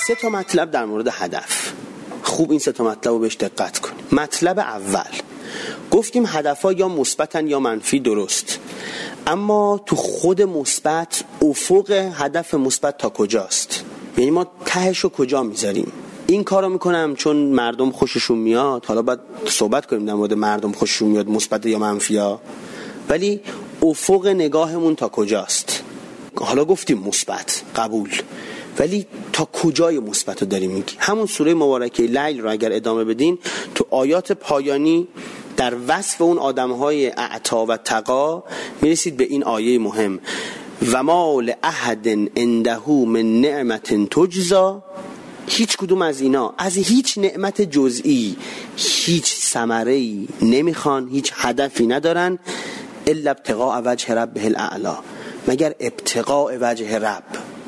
3 تا مطلب در مورد هدف. خوب این 3 تا مطلب رو بهش دقت کن. مطلب اول، گفتیم هدف‌ها یا مثبتن یا منفی، درست، اما تو خود مثبت افق هدف مثبت تا کجاست؟ یعنی ما تهشو کجا میذاریم؟ این کارو میکنم چون مردم خوششون میاد. حالا باید صحبت کنیم در مورد مردم خوششون میاد مثبت یا منفی‌ها، ولی افق نگاهمون تا کجاست؟ حالا گفتیم مثبت، قبول، ولی تا کجای مثبت رو داریم میگی؟ همون سوره مبارکه لیل رو اگر ادامه بدین تو آیات پایانی در وصف اون آدم‌های اعطا و تقا میرسید به این آیه مهم: و ما لأحد عنده من نعمت تجزا. هیچ کدوم از اینا از هیچ نعمت جزئی هیچ ثمره‌ای نمیخوان، هیچ هدفی ندارن، الا ابتغاء وجه ربه الاعلی، مگر ابتغاء وجه رب.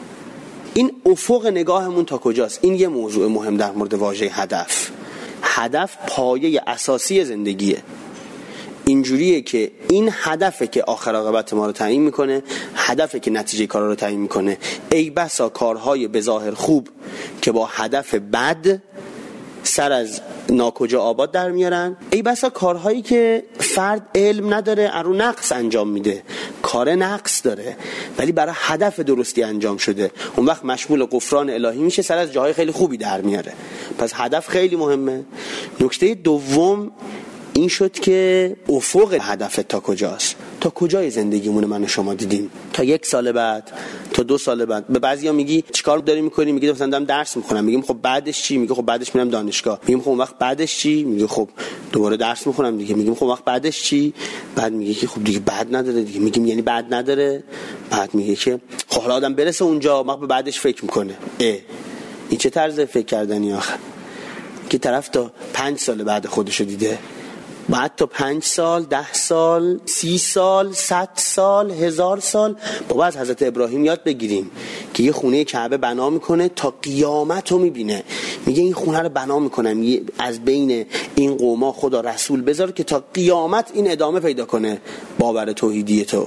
این افق نگاهمون تا کجاست؟ این یه موضوع مهم در مورد واژه هدف. هدف پایه اساسی زندگیه. اینجوریه که این هدفه که آخر عاقبت ما رو تعیین میکنه، هدفه که نتیجه کارا رو تعیین میکنه. ای بسا کارهای بظاهر خوب که با هدف بد سر از ناکجا آباد در میارن، ای بسا کارهایی که فرد علم نداره ارو نقص انجام میده، کار نقص داره ولی برای هدف درستی انجام شده، اون وقت مشمول غفران الهی میشه، سر از جاهای خیلی خوبی در میاره. پس هدف خیلی مهمه. نکته دوم این شد که افق هدف تا کجاست؟ تا کجای زندگیمون من و شما دیدیم؟ تا 1 سال بعد، تا 2 سال بعد. به بعضیا میگی چیکار داری میکنی؟ میگی مثلا دارم درس میخونم. میگیم خب بعدش چی؟ میگه خب بعدش میرم دانشگاه. میگیم خب اون وقت بعدش چی؟ میگه خب دوباره درس میخونم دیگه. میگیم خب وقت بعدش چی؟ بعد میگه که خب دیگه بعد نداره دیگه. میگیم یعنی بعد نداره؟ بعد میگه که خب حالا آدم برسه اونجا وقت به بعدش فکر میکنه. این چه طرز فکر کردنی آخه؟ که طرف تا 5 سال بعد خودشو دیده، بعد تا 5 سال، 10 سال، 30 سال، 100 سال، 1000 سال. بابا از حضرت ابراهیم یاد بگیریم که یه خونه کعبه بنا میکنه تا قیامت رو میبینه. میگه این خونه رو بنا میکنم از بین این قوما خدا رسول بذار که تا قیامت این ادامه پیدا کنه باور توحیدی تو.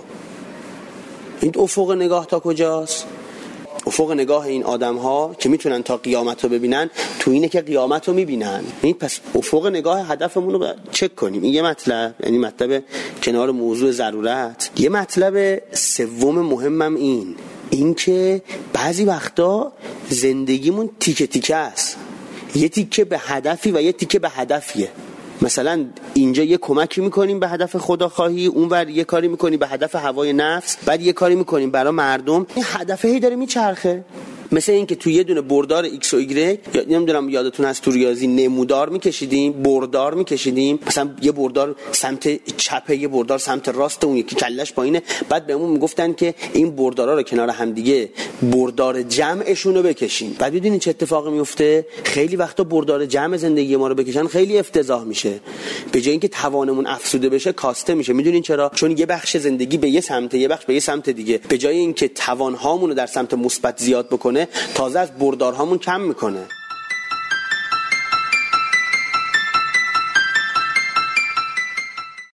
این افق نگاه تا کجاست؟ افق نگاه این آدم ها که میتونن تا قیامت رو ببینن تو اینه که قیامت رو میبینن. این پس افق نگاه هدفمون رو چک کنیم. این یه مطلب، یعنی مطلب کنار موضوع ضرورت. یه مطلب سوم مهمم این که بعضی وقتا زندگیمون تیکه تیکه است، یه تیکه به هدفی و یه تیکه به هدفیه. مثلا اینجا یه کمکی میکنیم به هدف خداخواهی، اونور یه کاری میکنیم به هدف هوای نفس، بعد یه کاری میکنیم برای مردم. این هدفه هی داره میچرخه. مثل این که تو یه دونه بردار ایکس و ایگرگ، نمیدونم یادتون هست تو ریاضی نمودار میکشیدیم، بردار میکشیدیم، مثلا یه بردار سمت چپه، یه بردار سمت راست، اون یکی کلش پایینه. بعد بهمون میگفتن که این بردارا رو کنار هم دیگه بردار جمعشون رو بکشین. بعد ببینید چه اتفاقی میفته. خیلی وقتا بردار جمع زندگی ما رو بکشن خیلی افتضاح میشه. به جای اینکه توانمون افزوده بشه کاسته میشه. میدونین چرا؟ چون یه بخش زندگی به یه سمت، یه بخش به یه سمت دیگه. به جای اینکه توانهامون رو در سمت مثبت زیاد بکنه، تازه از بردارهامون کم میکنه.